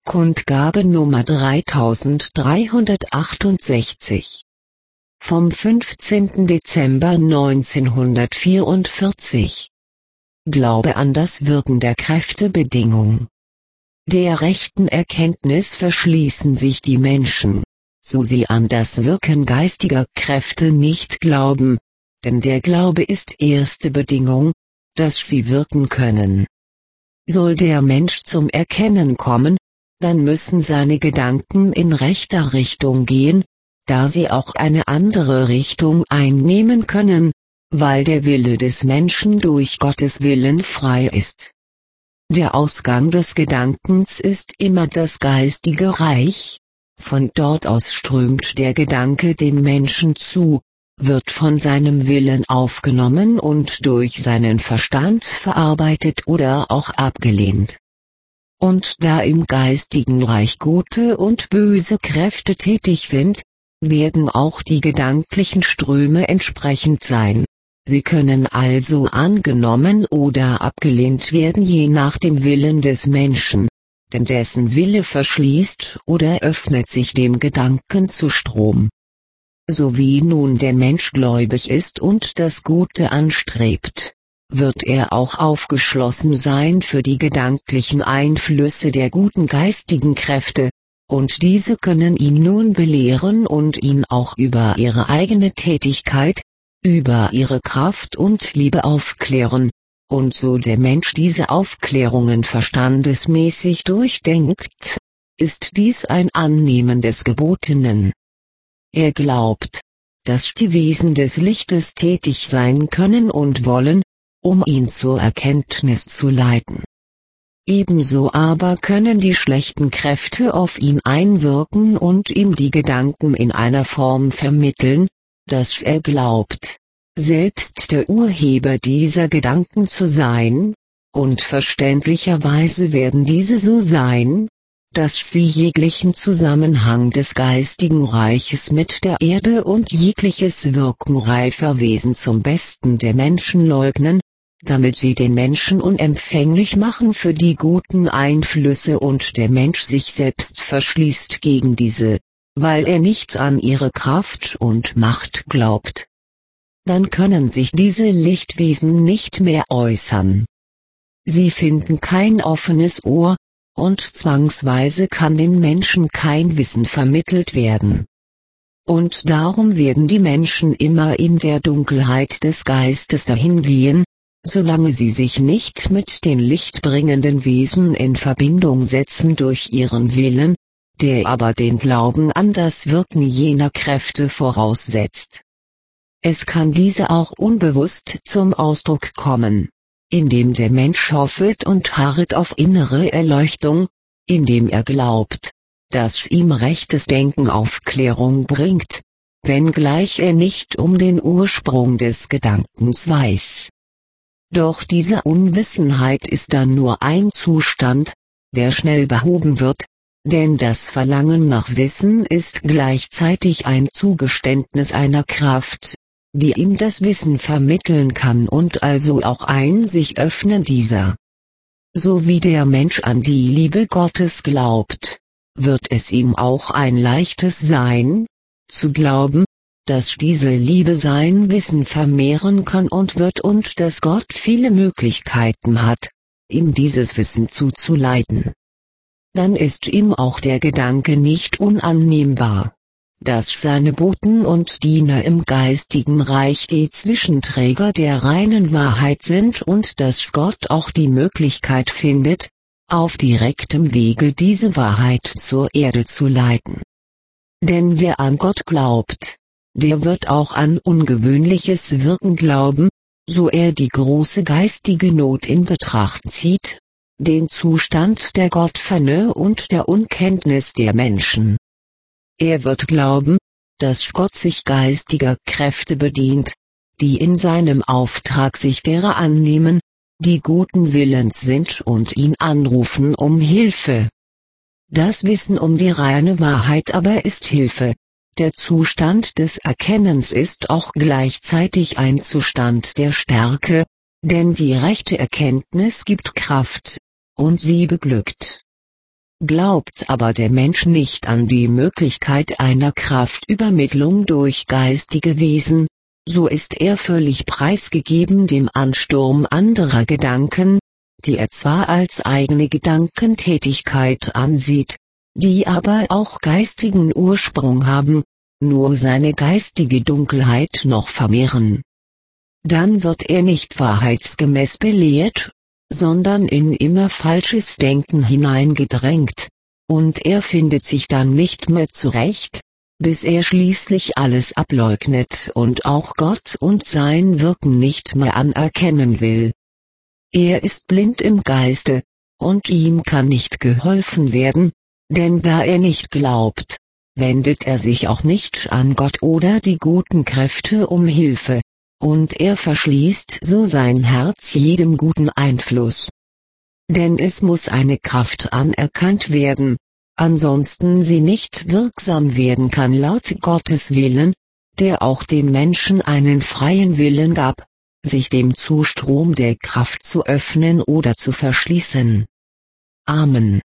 Kundgabe Nummer 3368. Vom 15. Dezember 1944. Glaube an das Wirken der Kräftebedingung. Der rechten Erkenntnis verschließen sich die Menschen, so sie an das Wirken geistiger Kräfte nicht glauben, denn der Glaube ist erste Bedingung, dass sie wirken können. Soll der Mensch zum Erkennen kommen, dann müssen seine Gedanken in rechter Richtung gehen, da sie auch eine andere Richtung einnehmen können, weil der Wille des Menschen durch Gottes Willen frei ist. Der Ausgang des Gedankens ist immer das geistige Reich, von dort aus strömt der Gedanke dem Menschen zu, wird von seinem Willen aufgenommen und durch seinen Verstand verarbeitet oder auch abgelehnt. Und da im geistigen Reich gute und böse Kräfte tätig sind, werden auch die gedanklichen Ströme entsprechend sein. Sie können also angenommen oder abgelehnt werden je nach dem Willen des Menschen, denn dessen Wille verschließt oder öffnet sich dem Gedanken zu Strom. So wie nun der Mensch gläubig ist und das Gute anstrebt, wird er auch aufgeschlossen sein für die gedanklichen Einflüsse der guten geistigen Kräfte, und diese können ihn nun belehren und ihn auch über ihre eigene Tätigkeit, über ihre Kraft und Liebe aufklären, und so der Mensch diese Aufklärungen verstandesmäßig durchdenkt, ist dies ein Annehmen des Gebotenen. Er glaubt, dass die Wesen des Lichtes tätig sein können und wollen, um ihn zur Erkenntnis zu leiten. Ebenso aber können die schlechten Kräfte auf ihn einwirken und ihm die Gedanken in einer Form vermitteln, dass er glaubt, selbst der Urheber dieser Gedanken zu sein, und verständlicherweise werden diese so sein, dass sie jeglichen Zusammenhang des geistigen Reiches mit der Erde und jegliches Wirken reifer Wesen zum Besten der Menschen leugnen, damit sie den Menschen unempfänglich machen für die guten Einflüsse und der Mensch sich selbst verschließt gegen diese, weil er nicht an ihre Kraft und Macht glaubt. Dann können sich diese Lichtwesen nicht mehr äußern. Sie finden kein offenes Ohr, und zwangsweise kann den Menschen kein Wissen vermittelt werden. Und darum werden die Menschen immer in der Dunkelheit des Geistes dahingehen, solange sie sich nicht mit den lichtbringenden Wesen in Verbindung setzen durch ihren Willen, der aber den Glauben an das Wirken jener Kräfte voraussetzt. Es kann diese auch unbewusst zum Ausdruck kommen, indem der Mensch hoffet und harret auf innere Erleuchtung, indem er glaubt, dass ihm rechtes Denken Aufklärung bringt, wenngleich er nicht um den Ursprung des Gedankens weiß. Doch diese Unwissenheit ist dann nur ein Zustand, der schnell behoben wird, denn das Verlangen nach Wissen ist gleichzeitig ein Zugeständnis einer Kraft, die ihm das Wissen vermitteln kann und also auch ein sich öffnen dieser. So wie der Mensch an die Liebe Gottes glaubt, wird es ihm auch ein leichtes sein, zu glauben, dass diese Liebe sein Wissen vermehren kann und wird und dass Gott viele Möglichkeiten hat, ihm dieses Wissen zuzuleiten. Dann ist ihm auch der Gedanke nicht unannehmbar, dass seine Boten und Diener im geistigen Reich die Zwischenträger der reinen Wahrheit sind und dass Gott auch die Möglichkeit findet, auf direktem Wege diese Wahrheit zur Erde zu leiten. Denn wer an Gott glaubt, der wird auch an ungewöhnliches Wirken glauben, so er die große geistige Not in Betracht zieht, den Zustand der Gottferne und der Unkenntnis der Menschen. Er wird glauben, dass Gott sich geistiger Kräfte bedient, die in seinem Auftrag sich derer annehmen, die guten Willens sind und ihn anrufen um Hilfe. Das Wissen um die reine Wahrheit aber ist Hilfe. Der Zustand des Erkennens ist auch gleichzeitig ein Zustand der Stärke, denn die rechte Erkenntnis gibt Kraft, und sie beglückt. Glaubt aber der Mensch nicht an die Möglichkeit einer Kraftübermittlung durch geistige Wesen, so ist er völlig preisgegeben dem Ansturm anderer Gedanken, die er zwar als eigene Gedankentätigkeit ansieht, die aber auch geistigen Ursprung haben, nur seine geistige Dunkelheit noch vermehren. Dann wird er nicht wahrheitsgemäß belehrt, sondern in immer falsches Denken hineingedrängt, und er findet sich dann nicht mehr zurecht, bis er schließlich alles ableugnet und auch Gott und sein Wirken nicht mehr anerkennen will. Er ist blind im Geiste, und ihm kann nicht geholfen werden, denn da er nicht glaubt, wendet er sich auch nicht an Gott oder die guten Kräfte um Hilfe, und er verschließt so sein Herz jedem guten Einfluss. Denn es muss eine Kraft anerkannt werden, ansonsten sie nicht wirksam werden kann laut Gottes Willen, der auch dem Menschen einen freien Willen gab, sich dem Zustrom der Kraft zu öffnen oder zu verschließen. Amen.